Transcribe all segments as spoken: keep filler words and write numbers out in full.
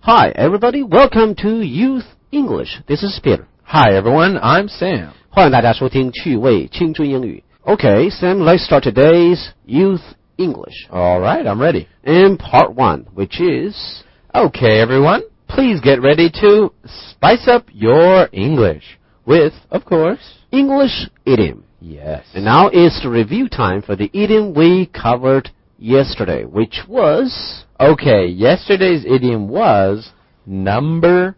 Hi, everybody. Welcome to Youth English. This is Peter. Hi, everyone. I'm Sam. 欢迎大家收听趣味青春英语。Okay, Sam, let's start today's Youth English. All right, I'm ready. In part one, which is... Okay, everyone. Please get ready to spice up your English with, of course, English idiom. Yes. And now it's the review time for the idiom we covered yesterday, which was... Okay, yesterday's idiom was number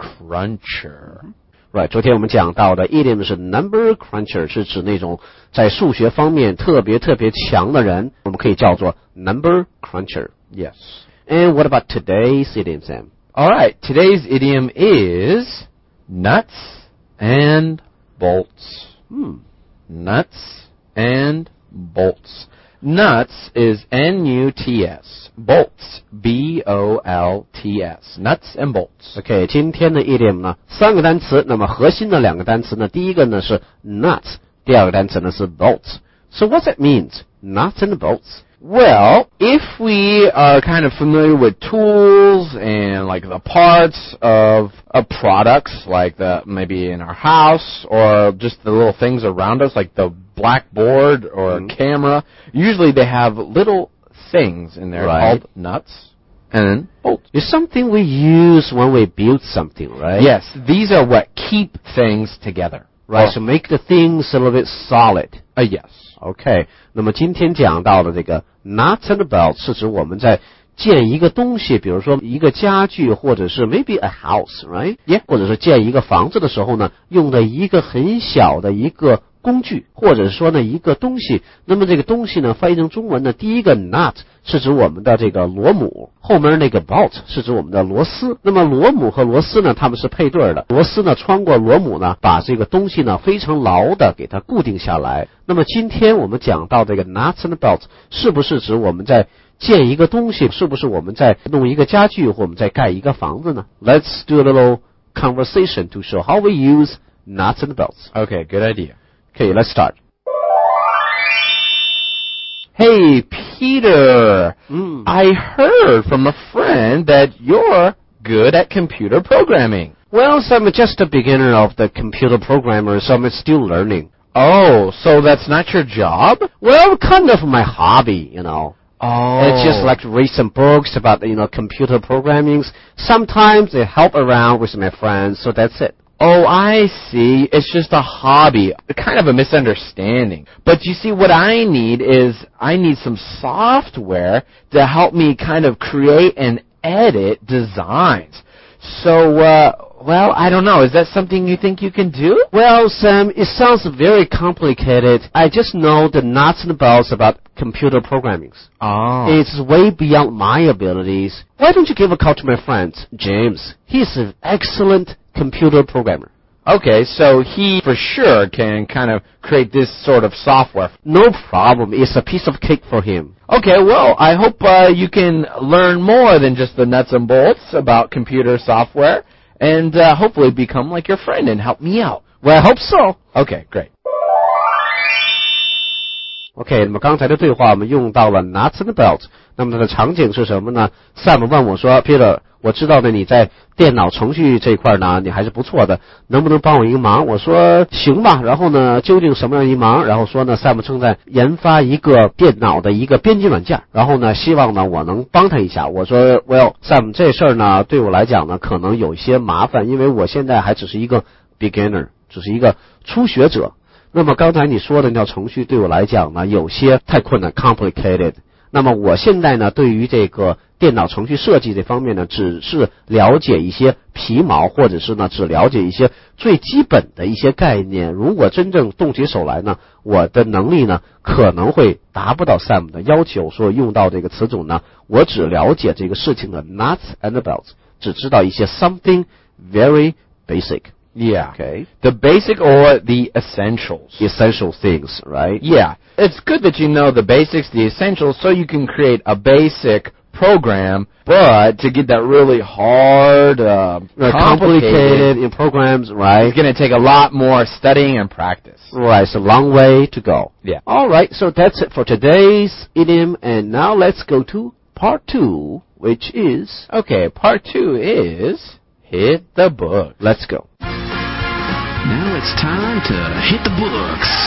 cruncher. Right, 昨天我们讲到的 idiom 是 number cruncher， 是指那种在数学方面特别特别强的人，我们可以叫做 number cruncher. Yes. And what about today's idiom, Sam? All right, today's idiom is nuts and bolts. Hmm. Nuts and bolts. Nuts is N U T S. Bolts, B O L T S. Nuts and bolts. OK, 今天的 idiom 呢，三个单词，那么核心的两个单词呢，第一个呢是 nuts， 第二个单词呢是 bolts. So what that means, nuts and bolts? Well, if we are kind of familiar with tools and like the parts of, of products, like the maybe in our house or just the little things around us, like the blackboard or mm-hmm. a camera, usually they have little things in there right. called nuts and bolts. It's something we use when we build something, right? Yes, these are what keep things together. Right, so make the things a little bit solid. Uh, yes. OK, 那么今天讲到的这个 nuts and bolts 是指我们在建一个东西，比如说一个家具，或者是 maybe a house, right? Yeah. 或者是建一个房子的时候呢，用的一个很小的一个工具，或者说呢一个东西。那么这个东西呢，翻译成中文呢，第一个 nut 是指我们的这个螺母，后面那个 bolt 是指我们的螺丝。那么螺母和螺丝呢，它们是配对的。螺丝呢穿过螺母呢，把这个东西呢非常牢的给它固定下来。那么今天我们讲到这个 nuts and bolts， 是不是指我们在建一个东西？是不是我们在弄一个家具，或我们在盖一个房子呢？ Let's do a little conversation to show how we use nuts and bolts. Okay, good idea. Okay, let's start. Hey, Peter, Mm. I heard from a friend that you're good at computer programming. Well, so I'm just a beginner of the computer programmer, so I'm still learning. Oh, so that's not your job? Well, kind of my hobby, you know. Oh. It's just like to read some books about, you know, computer programming. Sometimes I help around with my friends, so that's it. Oh, I see. It's just a hobby, kind of a misunderstanding. But you see, what I need is I need some software to help me kind of create and edit designs. So, uh, well, I don't know. Is that something you think you can do? Well, Sam, it sounds very complicated. I just know the nuts and bolts about computer programming. Oh. It's way beyond my abilities. Why don't you give a call to my friend, James? He's an excellent computer programmer. Okay, so he for sure can kind of create this sort of software. No problem. It's a piece of cake for him. Okay, well, I hope uh, you can learn more than just the nuts and bolts about computer software and uh, hopefully become like your friend and help me out. Well, I hope so. Okay, great. OK, 那么刚才的对话我们用到了 nuts and bolts。那么它的场景是什么呢？ Sam 问我说 Peter， 我知道呢你在电脑程序这一块呢你还是不错的，能不能帮我一个忙？我说行吧。然后呢究竟什么样一忙？然后说呢 Sam 正在研发一个电脑的一个编辑软件，然后呢希望呢我能帮他一下。我说 Well Sam， 这事儿呢对我来讲呢可能有些麻烦，因为我现在还只是一个 beginner， 只是一个初学者。那么刚才你说的那条程序对我来讲呢有些太困难 complicated。 那么我现在呢对于这个电脑程序设计这方面呢只是了解一些皮毛，或者是呢只了解一些最基本的一些概念。如果真正动起手来呢，我的能力呢可能会达不到 Sam 的要求。所以用到这个词组呢，我只了解这个事情的 nuts and bolts， 只知道一些 something very basic。Yeah. Okay. The basic or the essentials. The essential things, right? Yeah. It's good that you know the basics, the essentials, so you can create a basic program, but to get that really hard, uh, complicated, complicated in programs, right? It's going to take a lot more studying and practice. Right. It's a long way to go. Yeah. All right. So that's it for today's idiom. And now let's go to part two, which is Okay, part two is hit the book. let's go. Now it's time to hit the books.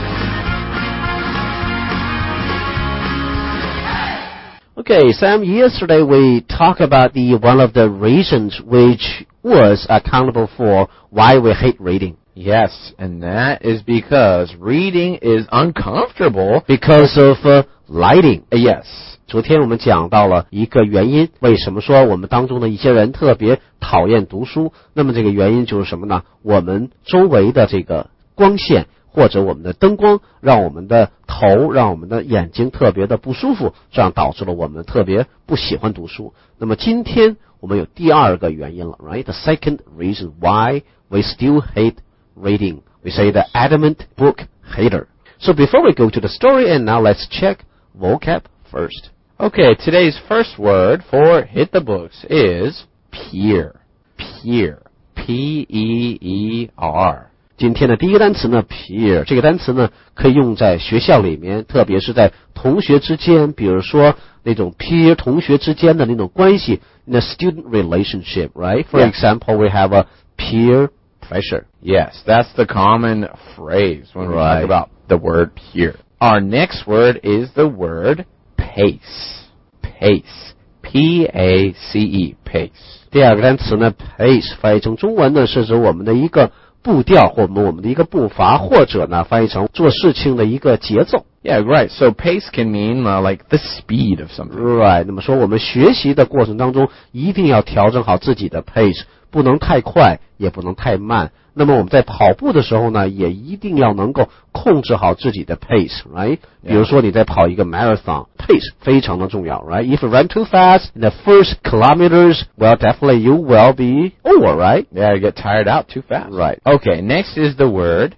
Okay, Sam, yesterday we talked about the one of the reasons which was accountable for why we hate reading. Yes, and that is because reading is uncomfortable. Because of uh, lighting. Yes. 昨天我们讲到了一个原因，为什么说我们当中的一些人特别讨厌读书？那么这个原因就是什么呢？我们周围的这个光线或者我们的灯光，让我们的头、让我们的眼睛特别的不舒服，这样导致了我们特别不喜欢读书。那么今天我们有第二个原因了 ，right? The second reason why we still hate reading. We say the adamant book hater. So before we go to the story, and now let's check vocab first. Okay, today's first word for hit the books is peer. Peer. P E E R. 今天的第一个单词呢 peer 这个单词呢可以用在学校里面，特别是在同学之间，比如说那种 peer 同学之间的那种关系 in a student relationship, right? For Yeah. example, we have a peer pressure. Yes, that's the common phrase when we Right. talk about the word peer. Our next word is the word pace. Pace. P A C E. Pace. 第二个单词呢 pace 翻译成中文呢是指我们的一个步调，或者我们的一个步伐，或者呢翻译成做事情的一个节奏。 Yeah, right. So pace can mean uh, like the speed of something. Right. 那么说我们学习的过程当中一定要调整好自己的 pace， 不能太快，也不能太慢。那么我们在跑步的时候呢，也一定要能够控制好自己的 pace, right? 比如说你在跑一个 marathon, pace 非常的重要, right? If you run too fast in the first kilometers, well, definitely you will be over, right? Yeah, you get tired out too fast. Right. Okay, next is the word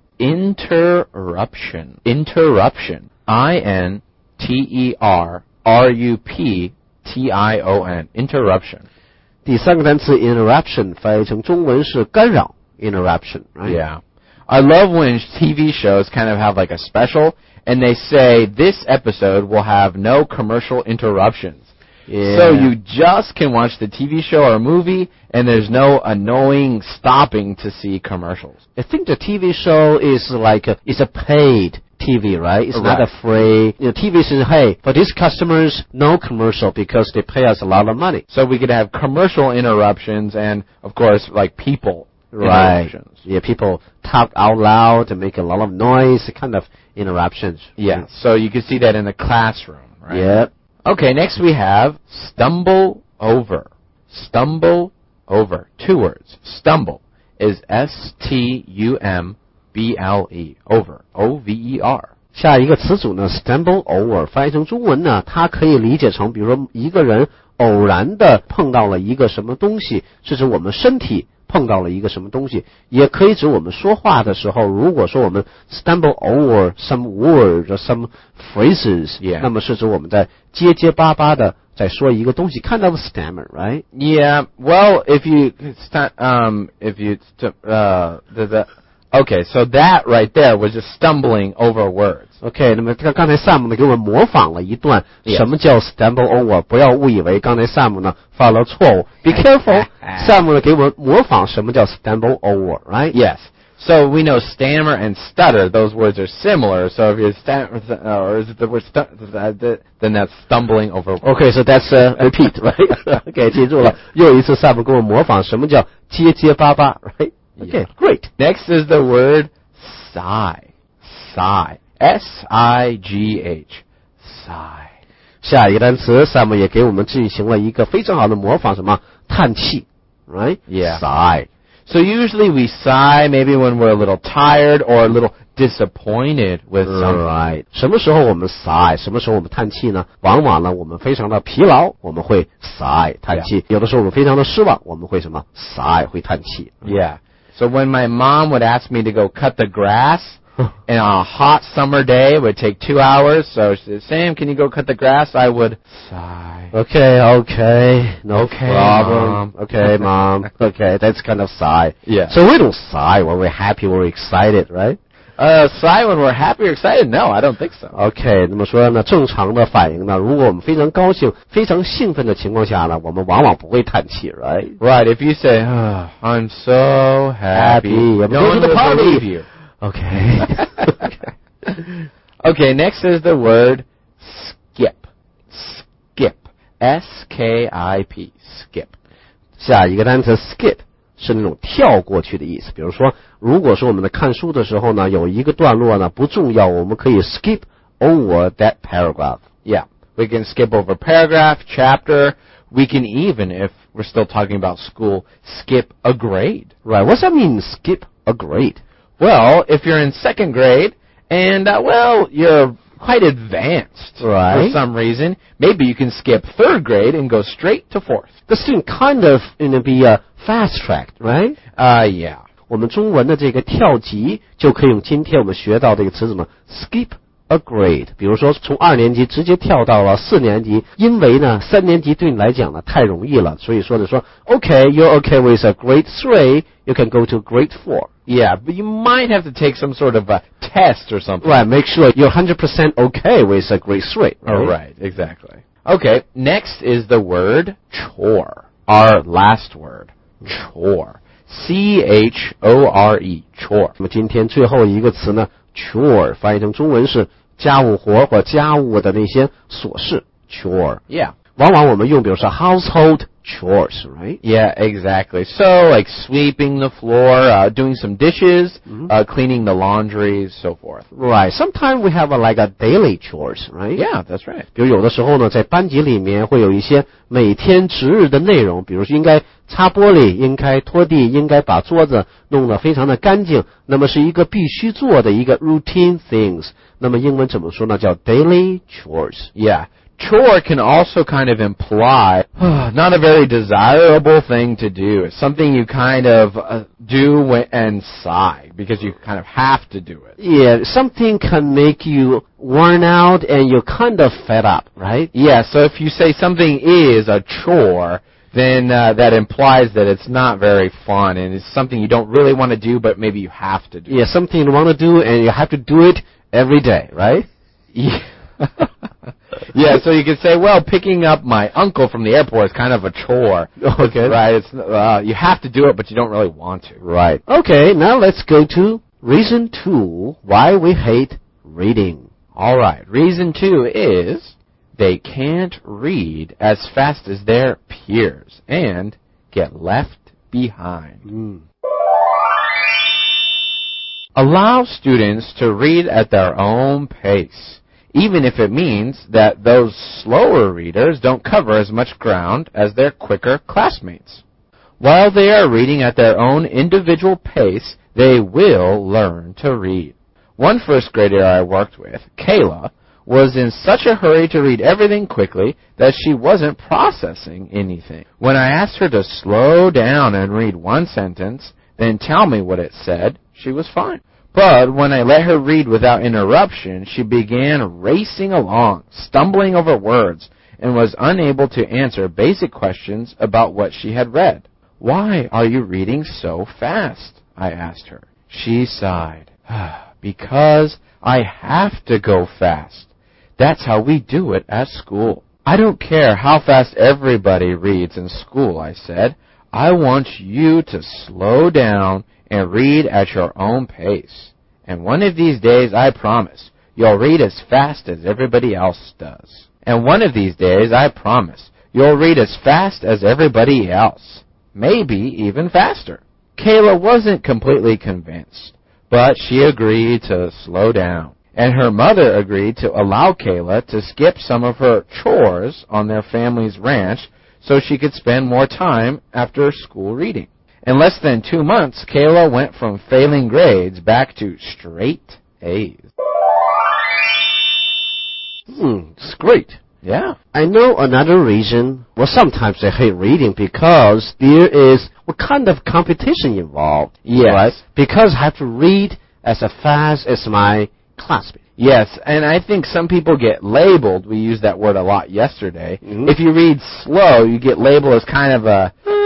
interruption. Interruption. I N T E R R U P T I O N. Interruption. 第三个单词 interruption 翻译成中文是干扰 interruption, right? Yeah. I love when T V shows kind of have like a special and they say this episode will have no commercial interruptions. Yeah. So you just can watch the T V show or movie and there's no annoying stopping to see commercials. I think the T V show is like a, it's a paid T V, right? It's not Right. a free. You know, T V says, hey, for these customers, no commercial because they pay us a lot of money. So we could have commercial interruptions and, of course, like people Right. interruptions. Yeah, people talk out loud and make a lot of noise, kind of interruptions. Yeah, so you can see that in the classroom, right? Yep. Okay, next we have stumble over. Stumble over. Two words. Stumble is S T U M B L E. Over. O V E R. 下一个词组呢 stumble over 翻译成中文呢，它可以理解成，比如说一个人偶然的碰到了一个什么东西，是指我们身体碰到了一个什么东西，也可以指我们说话的时候，如果说我们 stumble over some words or some phrases， Yeah. 那么是指我们在结结巴巴的在说一个东西 ，kind of stammer, right? Yeah, well, if you, um, if you, uh, the, the, okay, so that right there was just stumbling over words. OK， 那么刚刚才 Sam 呢给我们模仿了一段 Yes. 什么叫 stumble over， 不要误以为刚才 Sam 呢犯了错误。Be careful，Sam 呢给我们模仿什么叫 stumble over，right？ Yes. So we know stammer and stutter; those words are similar. So if you stammer, or is it the word stu- then that's stumbling over. OK，so that's a repeat, right? OK， 记住了，又一次 Sam 给我模仿什么叫结结巴巴 ，right? OK, great. Next is the word sigh. Sigh. S I G H. Sigh. 下一个单词 Sam 也给我们进行了一个非常好的模仿，什么叹气 ，right? Yeah. Sigh. So usually we sigh maybe when we're a little tired or a little disappointed with something. Right. 什么时候我们 sigh， 什么时候我们叹气呢？往往呢，我们非常的疲劳，我们会 sigh 叹气；有的时候我们非常的失望，我们会什么 sigh 会叹气。 Yeah. So when my mom would ask me to go cut the grass, and on a hot summer day, it would take two hours. So she said, Sam, can you go cut the grass? I would sigh. Okay, okay, no Okay, problem. Mom. Okay, Mom. Okay, that's kind of sigh. Yeah. So we don't sigh when we're happy, when we're excited, right? Uh, sigh when we're happy or excited? No, I don't think so. OK， 那么说呢，正常的反应呢，如果我们非常高兴、非常兴奋的情况下呢，我们往往不会叹气 ，right? Right. If you say, oh, "I'm so happy," Happy. no one Go to the will party. believe you. OK Okay. Next is the word skip. Skip. S K I P. Skip. 下一个单词 skip 是那种跳过去的意思。比如说，如果说我们在看书的时候呢，有一个段落呢不重要，我们可以 skip over that paragraph. Yeah. We can skip over paragraph, chapter. We can even, if we're still talking about school, skip a grade. Right? What's that mean? Skip a grade? Well, if you're in second grade and, uh, well, you're quite advanced Right. for some reason, maybe you can skip third grade and go straight to fourth. The student kind of you know, be uh, fast-tracked, right? Uh, yeah. 我们中文的这个跳级就可以用今天我们学到这个词什么 skip a grade。比如说从二年级直接跳到了四年级，因为呢三年级对你来讲呢太容易了，所以说的说 OK, you're okay with a grade three, you can go to grade four. Yeah, but you might have to take some sort of a test or something. Right, make sure you're one hundred percent okay with a grade three. Right? Oh, right, exactly. Okay, next is the word chore. Our last word, chore. C H O R E, chore. 那么今天最后一个词呢 chore 翻译成中文是家务活或家务的那些琐事 chore. Yeah. 往往我们用比如说 household chores, right? Yeah, exactly. So, like sweeping the floor, uh, doing some dishes, Mm-hmm. uh, cleaning the laundry, so forth. Right. Sometimes we have a, like a daily chores, right? Yeah, that's right. 比如有的时候呢，在班级里面会有一些每天值日的内容，比如说应该擦玻璃，应该拖地，应该把桌子弄得非常的干净，那么是一个必须做的一个 routine things。那么英文怎么说呢？叫 daily chores. Yeah. Chore can also kind of imply not a very desirable thing to do. It's something you kind of uh, do when, and sigh because you kind of have to do it. Yeah, something can make you worn out and you're kind of fed up, right? Yeah, so if you say something is a chore, then uh, that implies that it's not very fun and it's something you don't really want to do, but maybe you have to do. Yeah, something you want to do and you have to do it every day, right? Yeah. Yeah, so you could say, well, picking up my uncle from the airport is kind of a chore. Okay. Right, it's, uh, you have to do it, but you don't really want to. Right. Okay, now let's go to reason two, why we hate reading. All right, reason two is they can't read as fast as their peers and get left behind. Mm. Allow students to read at their own pace, even if it means that those slower readers don't cover as much ground as their quicker classmates. While they are reading at their own individual pace, they will learn to read. One first grader I worked with, Kayla, was in such a hurry to read everything quickly that she wasn't processing anything. When I asked her to slow down and read one sentence, then tell me what it said, she was fine. But when I let her read without interruption, she began racing along, stumbling over words, and was unable to answer basic questions about what she had read. Why are you reading so fast? I asked her. She sighed. Because I have to go fast. That's how we do it at school. I don't care how fast everybody reads in school, I said. I want you to slow down and read at your own pace. And one of these days, I promise, you'll read as fast as everybody else does. And one of these days, I promise, you'll read as fast as everybody else. Maybe even faster. Kayla wasn't completely convinced, but she agreed to slow down. And her mother agreed to allow Kayla to skip some of her chores on their family's ranch so she could spend more time after school reading. In less than two months, Kayla went from failing grades back to straight A's. Hmm, it's great. Yeah. I know another reason, well, sometimes they hate reading because there is what kind of competition involved. Yes. Right? Because I have to read as fast as my classmates. Yes, and I think some people get labeled. We used that word a lot yesterday. Mm-hmm. If you read slow, you get labeled as kind of a, uh,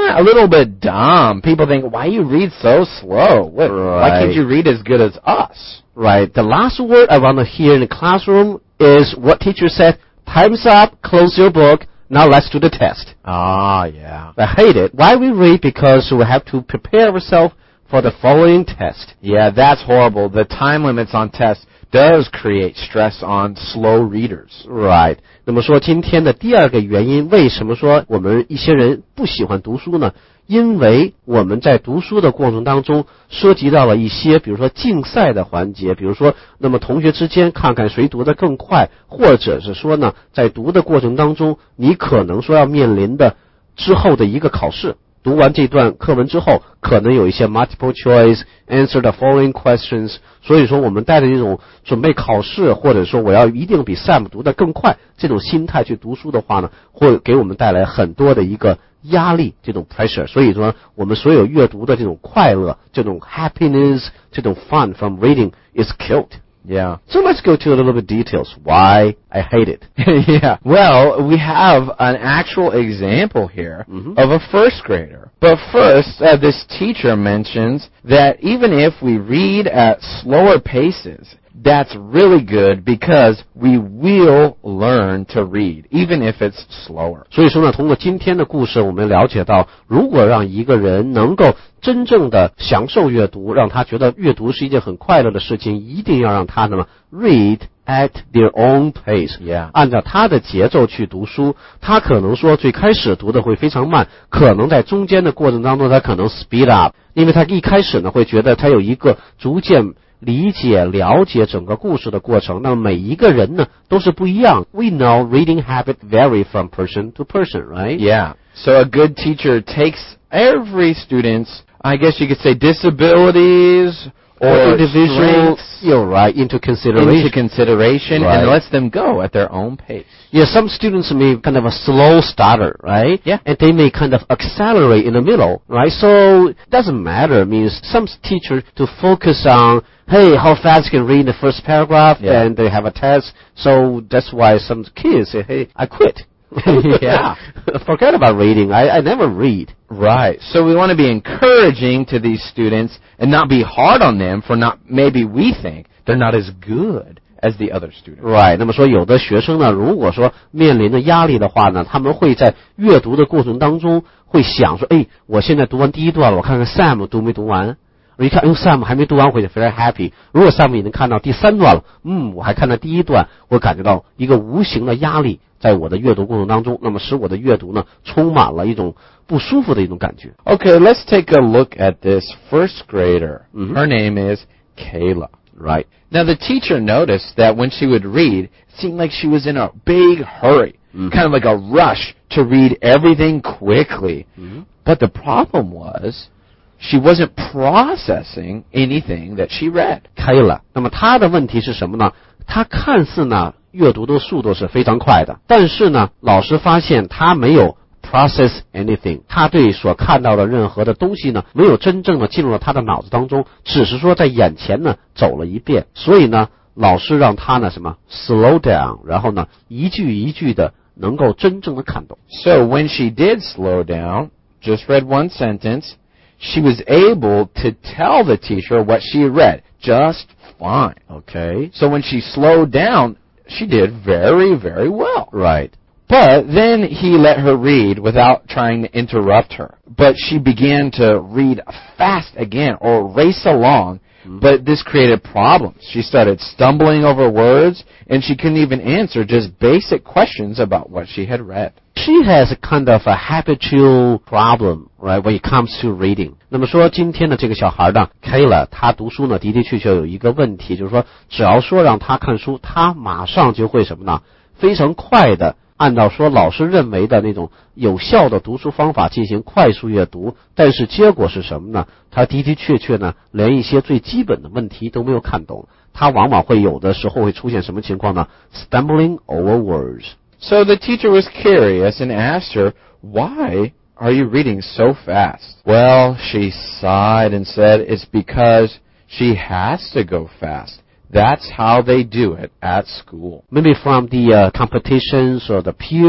of a little bit dumb. People think, why you read so slow? What, Right. Why can't you read as good as us? Right. The last word I want to hear in the classroom is what teacher said, time's up, close your book, now let's do the test. Ah, yeah. I hate it. Why we read? Because we have to prepare ourselves for the following test. Yeah, that's horrible. The time limits on tests does create stress on slow readers. Right. 那么说今天的第二个原因，为什么说我们一些人不喜欢读书呢？因为我们在读书的过程当中涉及到了一些，比如说竞赛的环节，比如说，那么同学之间看看谁读得更快，或者是说呢，在读的过程当中，你可能说要面临的之后的一个考试。读完这段课文之后，可能有一些 multiple choice answer the following questions， 所以说我们带着这种准备考试，或者说我要一定比 Sam 读得更快这种心态去读书的话呢，会给我们带来很多的一个压力，这种 pressure。所以说我们所有阅读的这种快乐，这种 happiness， 这种 fun from reading is killed. Yeah. So let's go to a little bit details. Why I hate it. Yeah. Well, we have an actual example here Mhm. of a first grader. But first, uh, this teacher mentions that even if we read at slower paces, that's really good because we will learn to read, even if it's slower. 所以说呢，通过今天的故事，我们了解到，如果让一个人能够真正的享受阅读，让他觉得阅读是一件很快乐的事情，一定要让他呢 read at their own pace， Yeah. 按照他的节奏去读书。他可能说最开始读的会非常慢，可能在中间的过程当中，他可能 speed up， 因为他一开始呢会觉得他有一个逐渐理解、了解整个故事的过程。那么每一个人呢都是不一样。We know reading habit vary from person to person, right? Yeah. So a good teacher takes every student's, I guess you could say, disabilities or, Or individual, strengths you're right, into consideration. into consideration Right. and lets them go at their own pace. Yeah, some students may kind of a slow starter, right? Yeah. And they may kind of accelerate in the middle, right? So it doesn't matter. It means some teachers to focus on, hey, how fast you can read the first paragraph, Yeah. and they have a test. So that's why some kids say, hey, I quit. Yeah. Forget about reading. I, I never read. Right. So we want to be encouraging to these students and not be hard on them for not, maybe we think they're not as good as the other students. Right. 那么说有的学生呢，如果说面临着压力的话呢，他们会在阅读的过程当中会想说，哎，我现在读完第一段了，我看看 Sam 读没读完。一看，哎 ，Sam 还没读完，会 very happy。如果 Sam 已经看到第三段了，嗯，我还看到第一段，我感觉到一个无形的压力在我的阅读过程当中，那么使我的阅读呢充满了一种不舒服的一种感觉。 Okay, let's take a look at this first grader. Mhm. Her name is Kayla. Right. Now the teacher noticed that when she would read, it seemed like she was in a big hurry, Mhm. kind of like a rush to read everything quickly. Mhm. But the problem was, she wasn't processing anything that she read. 开了。那么他的问题是什么呢？他看似呢阅读的速度是非常快的，但是呢，老师发现他没有 process anything， 他对所看到的任何的东西呢，没有真正的进入到他的脑子当中，只是说在眼前呢走了一遍。所以呢，老师让他呢什么 slow down， 然后呢一句一句的能够真正的看懂。 So when she did slow down, just read one sentence, she was able to tell the teacher what she read just fine. Okay. So when she slowed down, she did very, very well. Right. But then he let her read without trying to interrupt her. But she began to read fast again or race along. But this created problems. She started stumbling over words, and she couldn't even answer just basic questions about what she had read. She has a kind of a habitual problem, right, when it comes to reading. 那么说今天的这个小孩呢 Kayla 她读书呢的的确确有一个问题，就是说只要说让她看书，她马上就会什么呢？非常快的按照说老师认为的那种有效的读书方法进行快速阅读，但是结果是什么呢？她的的确确呢连一些最基本的问题都没有看懂，她往往会有的时候会出现什么情况呢？ Stumbling over words. So the teacher was curious and asked her, "Why are you reading so fast?" Well, she sighed and said, "It's because she has to go fast. That's how they do it at school." Maybe from the uh, competitions or the peer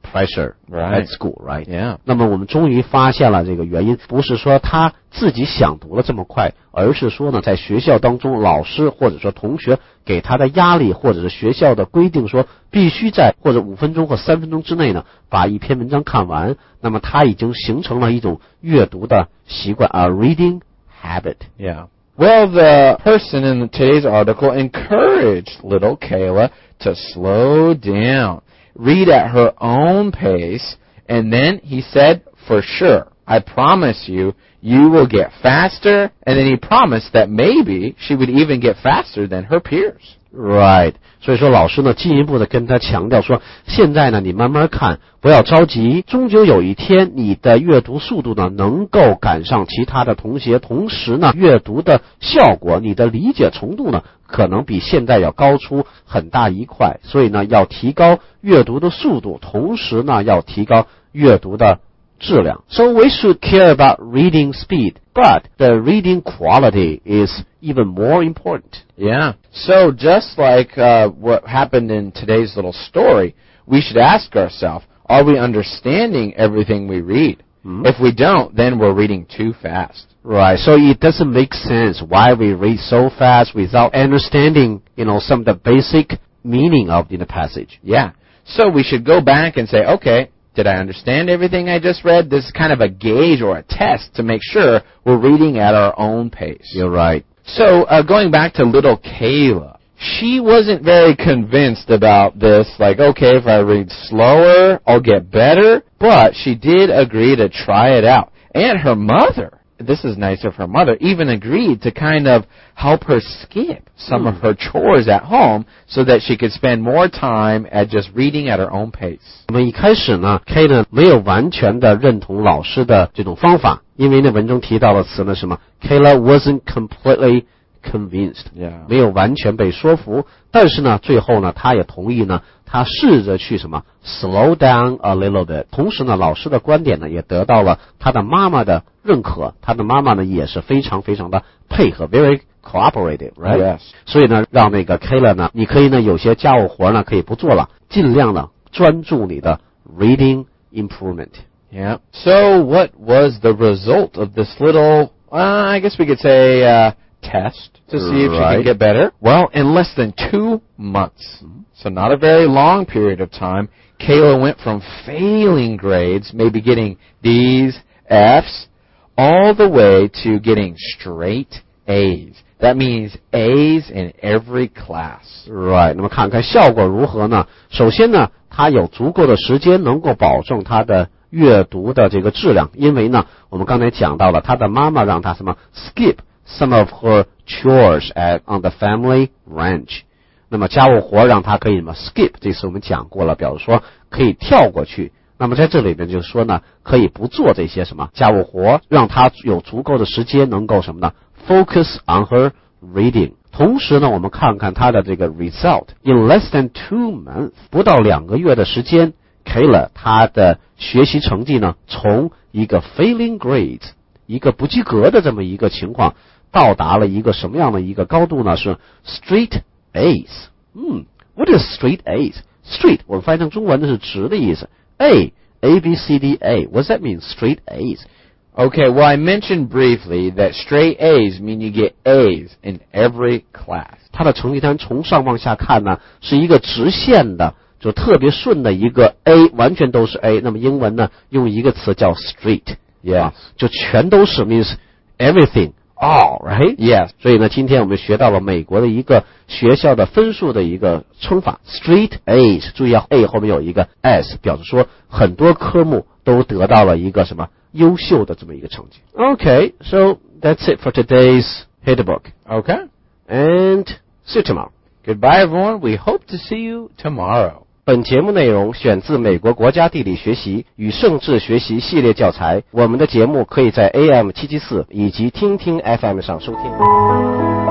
pressure Right. at school, right? Yeah. 那么我们终于发现了这个原因，不是说他自己想读了这么快，而是说呢，在学校当中，老师或者说同学给他的压力，或者是学校的规定说必须在或者五分钟或三分钟之内呢把一篇文章看完，那么他已经形成了一种阅读的习惯，a reading habit. Yeah. Well, the person in today's article encouraged little Kayla to slow down, read at her own pace, and then he said, for sure, I promise you, you will get faster, and then he promised that maybe she would even get faster than her peers. Right. 所以说老师呢进一步的跟他强调说，现在呢你慢慢看，不要着急，终究有一天你的阅读速度呢能够赶上其他的同学，同时呢阅读的效果，你的理解程度呢可能比现在要高出很大一块，所以呢要提高阅读的速度，同时呢要提高阅读的质量。So we should care about reading speed, but the reading quality is even more important. Yeah. So just like uh, what happened in today's little story, we should ask ourselves, are we understanding everything we read? Mm-hmm. If we don't, then we're reading too fast. Right. So it doesn't make sense why we read so fast without understanding, you know, some of the basic meaning of the passage. Yeah. So we should go back and say, okay, did I understand everything I just read? This is kind of a gauge or a test to make sure we're reading at our own pace. You're right. So uh, going back to little Kayla, she wasn't very convinced about this, like, okay, if I read slower, I'll get better, but she did agree to try it out. And her mother, this is nice of her mother, even agreed to kind of help her skip some hmm. of her chores at home so that she could spend more time at just reading at her own pace. 我们一开始呢 ，K 呢没有完全的认同老师的这种方法，因为那文中提到的词呢什么 ，Kayla wasn't completely convinced， Yeah. 没有完全被说服，但是呢，最后呢，他也同意呢，他试着去什么 slow down a little bit。同时呢，老师的观点呢，也得到了他的妈妈的认可，他的妈妈呢也是非常非常的配合 ，very cooperative，right？ Yes. 所以呢，让那个 Kayla 呢，你可以呢有些家务活呢可以不做了，尽量呢专注你的 reading improvement。 Yeah. So what was the result of this little, uh, I guess we could say, uh, test to see if she Right. can get better? Well, in less than two months, so not a very long period of time, Kayla went from failing grades, maybe getting D's, F's, all the way to getting straight A's. That means A's in every class. Right. 那么看看效果如何呢？首先呢，他有足够的时间能够保证他的阅读的这个质量，因为呢，我们刚才讲到了，他的妈妈让他什么 skip some of her chores at on the family ranch。那么家务活让他可以什么 skip， 这次我们讲过了，表示说可以跳过去。那么在这里边就是说呢，可以不做这些什么家务活，让他有足够的时间能够什么呢 ？Focus on her reading。同时呢，我们看看他的这个 result。In less than two months， 不到两个月的时间 ，Kayla 他的学习成绩呢，从一个 failing grades， 一个不及格的这么一个情况，到达了一个什么样的一个高度呢？是 straight A's。嗯 ，What is straight A's？Straight 我们翻译成中文的是直的意思。A A B C D A。What does that mean? Straight A's。 Okay, well, I mentioned briefly that straight A's mean you get A's in every class. 它的成绩单从上往下看呢，是一个直线的，就特别顺的一个 A， 完全都是 A。那么英文呢，用一个词叫 straight，yes，、啊、就全都是 means everything all right yes。 所以呢，今天我们学到了美国的一个学校的分数的一个称法 straight A's。注意啊 ，A 后面有一个 S， 表示说很多科目都得到了一个什么优秀的这么一个成绩。Okay, so that's it for today's Hit the Book. Okay. And see you tomorrow. Goodbye, everyone. We hope to see you tomorrow. 本节目内容选自美国国家地理学习与政治学习系列教材。我们的节目可以在 A M 七七四以及听听 F M 上收听。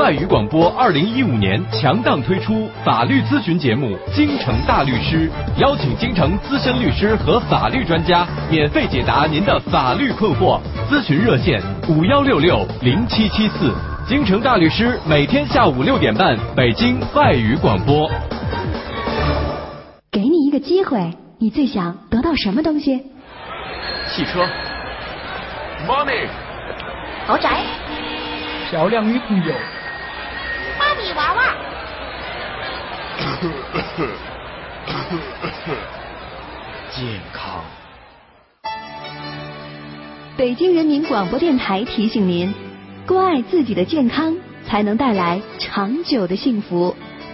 外语广播二零一五年强档推出法律咨询节目《京城大律师》，邀请京城资深律师和法律专家免费解答您的法律困惑。咨询热线五幺六六零七七四。京城大律师每天下午六点半，北京外语广播。 给你一个机会，你最想得到什么东西？ 汽车。Money。 豪宅。 漂亮女朋友。 芭比娃娃。 健康。 北京人民广播电台提醒您，关爱自己的健康，才能带来长久的幸福。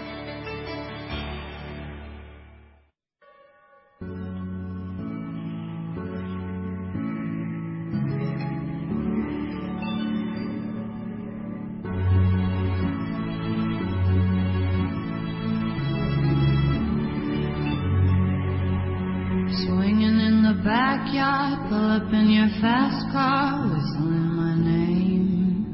Swinging in the backyard, pull up in your fast car, whistling my name.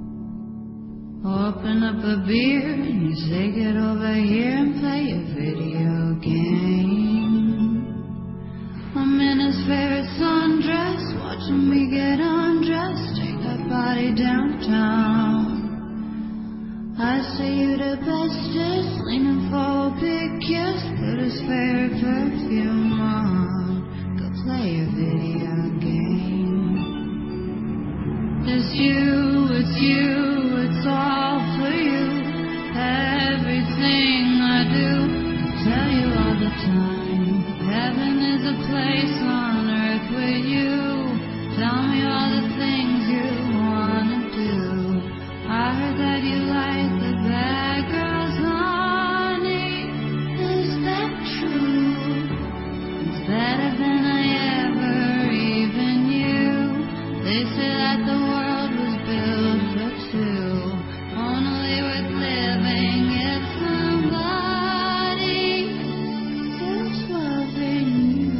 Open up a beer and you say get over here and play a video game. I'm in his favorite sundress, watching me get undressed, take that body downtown. I say you the bestest, leaning for a big kiss, put his favorite perfume on, go play a video game. It's you, it's you, it's all for you, everything I do, I tell you all the time, heaven is a place on earth with you, tell me all the things you wanna do, I heard that you like the bad girls, honey, is that true? It's better than I ever even knew. They say that the world was built for two, only worth living if somebody is loving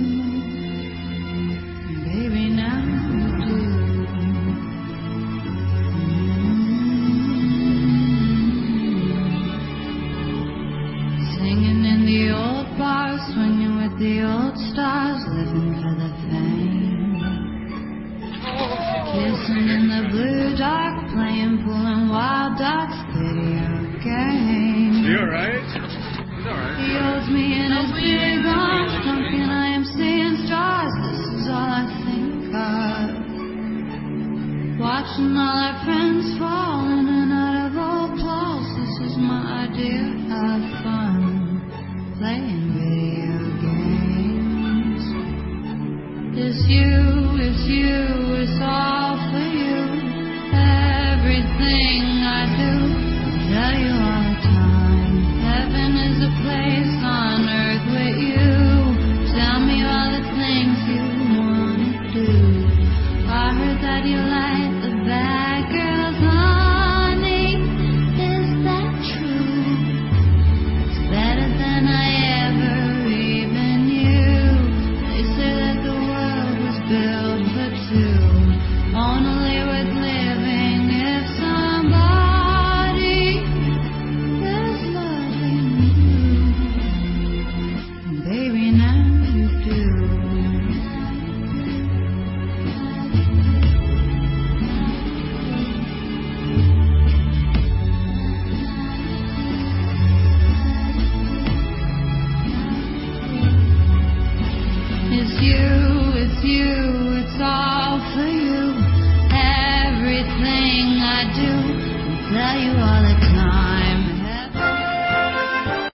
you. Baby, now you do. Singing in the old bars, swinging with the old stars, living for the fame. Kissing in the blue dark, playing pool and wild dogs, video game. You alright? He's alright. He holds me in his big arms, thinking I am seeing stars. This is all I think of. Watching all our friends fall in and out of applause. This is my idea of fun, playing video games. It's you, it's you, it's all for you, everything I do, I tell you all the time, heaven is a place on earth with you, tell me all the things you wanna do, I heard that you like the bad girls, honey, is that true? It's better than I ever even knew, they say that the world was built for two, only worth living if somebody is loving you. Baby, now you do. It's you, it's you, it's all for you, everything I do, I tell you all the time.